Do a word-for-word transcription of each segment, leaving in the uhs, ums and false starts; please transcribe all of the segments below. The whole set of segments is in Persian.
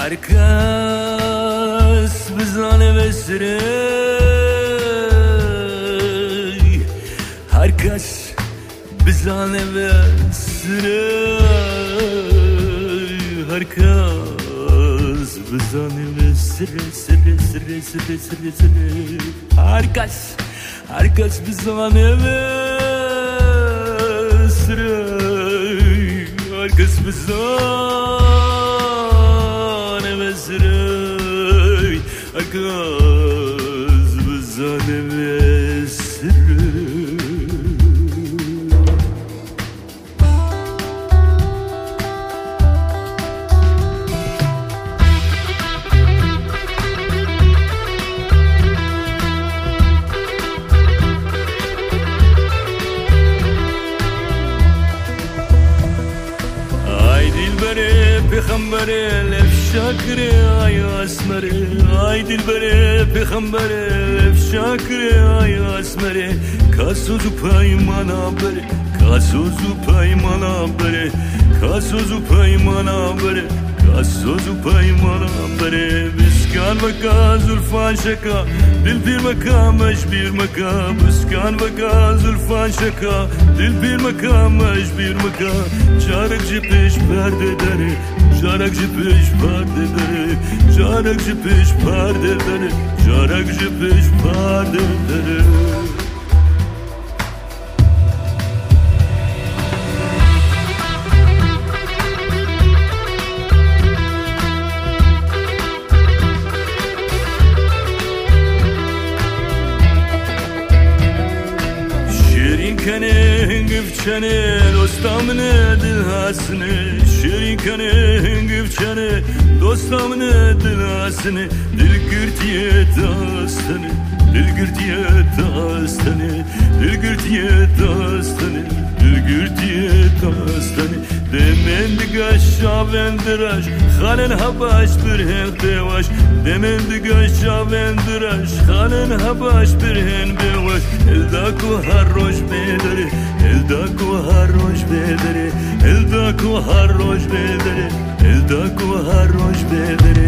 Herkes bizane vesire, herkes bizane vesire, herkes bizane vesire, sire sire sire sire sire. Herkes, herkes bizane vesire, herkes bizane vesire, herkes bizane vesire. پیغمبره لفشاکره آی اسمره آی دلبره پیغمبره لفشاکره آی اسمره کاسوزو پیمانا بره کاسوزو پیمانا بره کاسوزو پیمانا بره کاسوزو پیمانا بره بسکان وکا زلفان شکا دل پیر مکا مجبیر مکا بسکان وکا زلفان شکا دل پیر مکا مجبیر مکا چارک جی پیش پرده داره جارک جی پیش پرده داره جارک جی پیش پرده داره جارک جی پیش پرده داره. شیرین کنه هنگف چنه دوستامنه دل هستنه شیرین کنه هنگف چنه دوستامنه دل هستنه دل گرتیه داستنه دل گرتیه داستنه دل گرتیه داستنه دل گرتیه داستنه demen digaş şavendiraş خالن هباش برهن بواش demen digaş şavendiraş خالن هباش برهن بواش الداكو هروش بدره الداكو هروش بدره الداكو هروش بدره الداكو هروش بدره.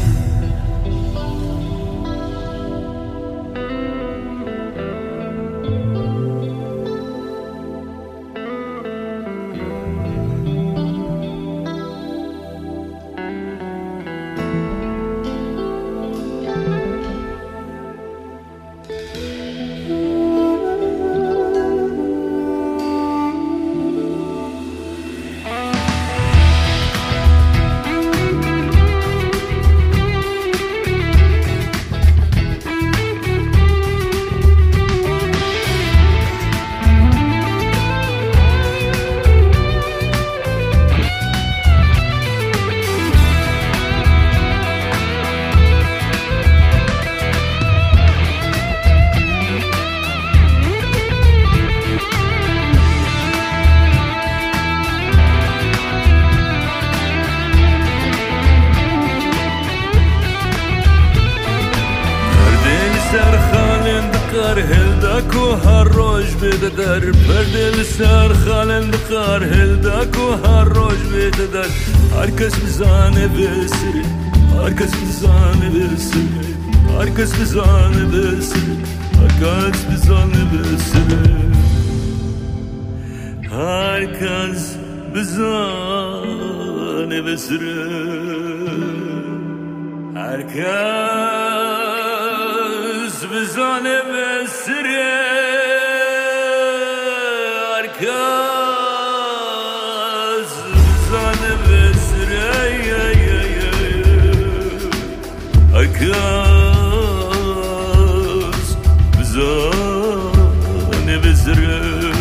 هلداكو هالروج بددر پرده لسر خالند قار هلداكو هالروج بددر هرکس بزانه بسری هرکس بزانه بسری هرکس بزانه بسری هرکس بزانه بسری هرکس بزانه بسری هرکس بزانه بسری هرکس بزانه بسری هرکس بزانه بسری